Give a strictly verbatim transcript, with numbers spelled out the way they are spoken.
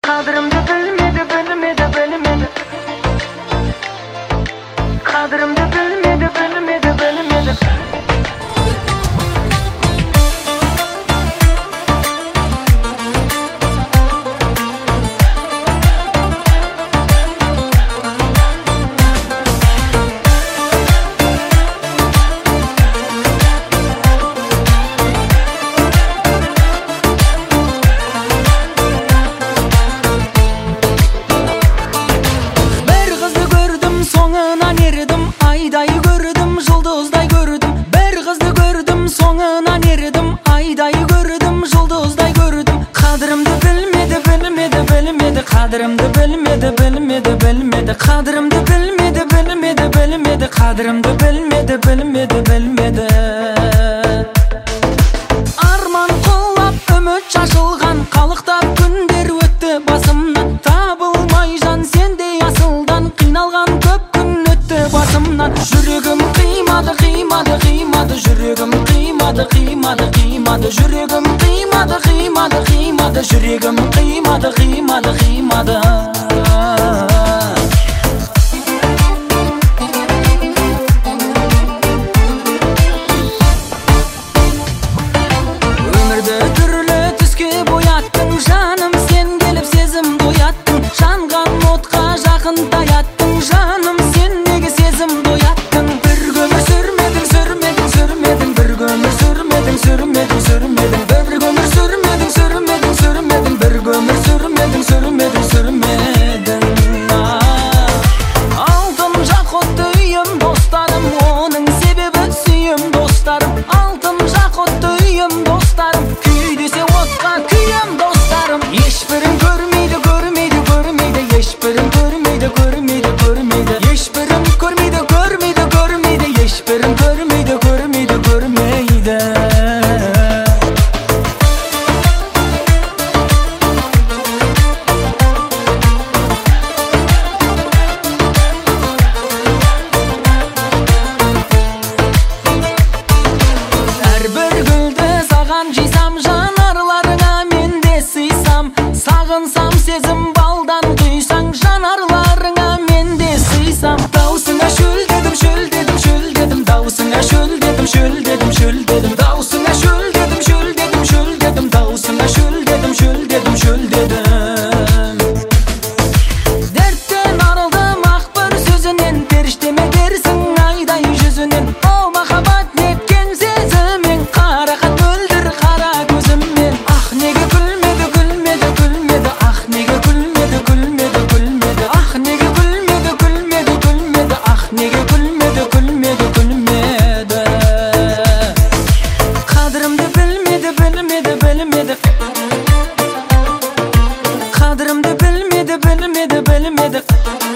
Kadrimde bilmedi, bilmedi, bilmedi. Kadrimde bilmedi, bilmedi, bilmedi. Ayday gördüm, жұлдыздай gördüm. Bir kızdı gördüm, soğunan erdim. Ayday gördüm, жұлдыздай gördüm. Kadrimdi bilmedi, bilmedi, bilmedi. Kadrimdi bilmedi, bilmedi, bilmedi. Kadrimdi bilmedi, bilmedi, bilmedi. Kadrimdi bilmedi, bilmedi, bilmedi. Arman qollap ümit şaşılgan, қалықтап күндер өтті басымнан. Табылмай жан сендей асылдан, қиналған көп күн өтті басымнан. Жүрегім қимады, қимады, қимады. Жүрегім қимады, қимады, қимады. Жүрегім қимады, қимады, қимады. Жүрегім қимады, қимады, қимады. Өмірді түрлі түске бояттың, жаным сен келіп сезім дояттың. Жанған отқа жақын таяттың, жаным сен неге сезім дояттың. Bir gömür sürmedin, sürmedin, sürmedin. Bir gömür sürmedin, sürmedin, sürmedin. Bir gömür sürmedin, sürmedin, sürmedin. Bir gömür sürmedin, sürmedin, sürmedin. Altın жақұтты үйім достарым, оның себебі сүйім достарым. Altın жақұтты үйім достарым, күй десе отқа күйім достарым. Ешбірін көрмейді, көрмейді, көрмейді. Ешбірін көрмейді, көрмейді, көрмейді. Ешбірін көрмейді, көрмейді, көрмейді. Ешбірін көрмейді, көрмейді, көрмейді. Әрбір гүлді саған жисам, жанарларыңа мен де сыйсам. Сағынсам сезім балдан құйсаң, жанарларыңа мен де сыйсам. Даусыңа шөлдедім, шөлдедім, шөлдедім. Даусыңа шөлдедім, шөлдедім, шөлдедім. Даусыңа шөлдедім, шөлдедім, шөлдедім. Даусыңа шөлдедім, шөлдедім, шөлдедім. Дерттен арылдым ақ бір сөзінен, періштеме дерсің айдай жүзінен. О махаббат неткен сезіммен, қарақат мөлдір қара көзіммен. Ах неге күлмеді, күлмеді, күлмеді. Ах неге күлмеді, күлмеді, күлмеді. Ах неге күлмеді, күлмеді, күлмеді. Ах неге күлмеді, күлмеді, күлмеді. Қадірімді білмеді, білмеді, білмеді. Қадірімді білмеді, білмеді, білмеді.